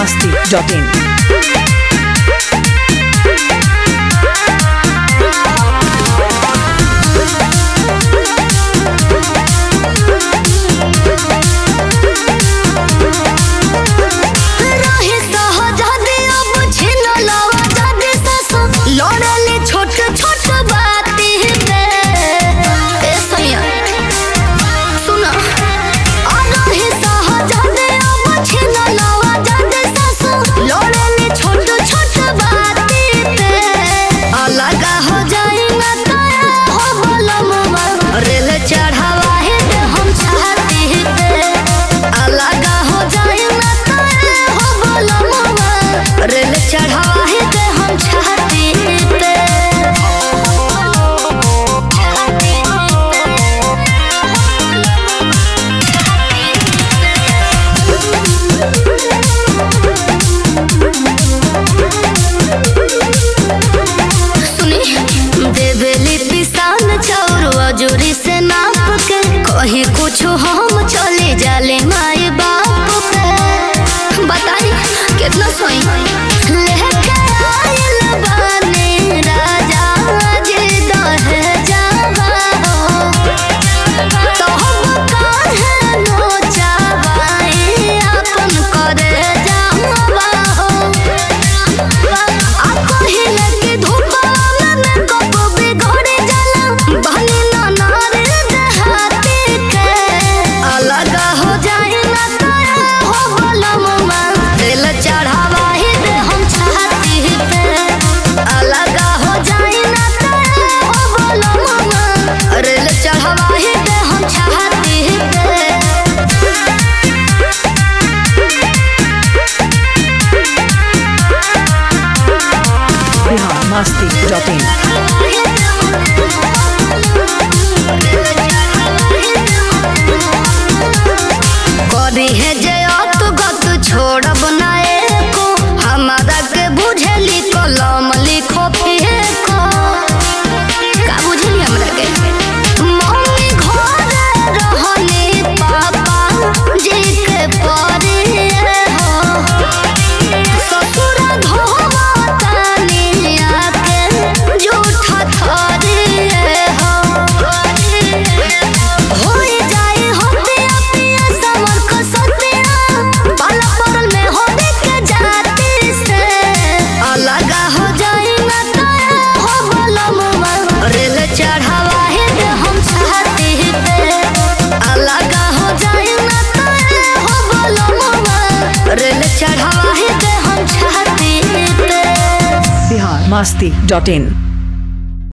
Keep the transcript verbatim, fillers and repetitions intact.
masti dot in. जोरी से नाप के कहीं कुछ हम चले जाले माए बाप पे बताई कितना सोई लेके आइल बाने राजा जे दहे जावा हो तो हम काहे नो चावाई अपन करे जावा हो आ कहिले के धूपा में कब बिगड़ जाला बहनी masti dot in. करी है जयत गत छोड़ बनाए को हमारा के बुझली कलम लिखो फेको का बुझली हमरा के मम्मी घर रहने पापा जी के परे हो ससुर धोवा तनी आके झूठा थरे हो होई जाए होते पिया समर को सतिया पाला परल में हो देख जाती से अलग हो जाए ना ताया हो बलमुआ रेल चढ़ावा है दे हम चाहती पे अलग हो जाए ना ताया हो बलमुआ रेल चढ़ावा है दे हम चाहती पे Bihar masti dot in.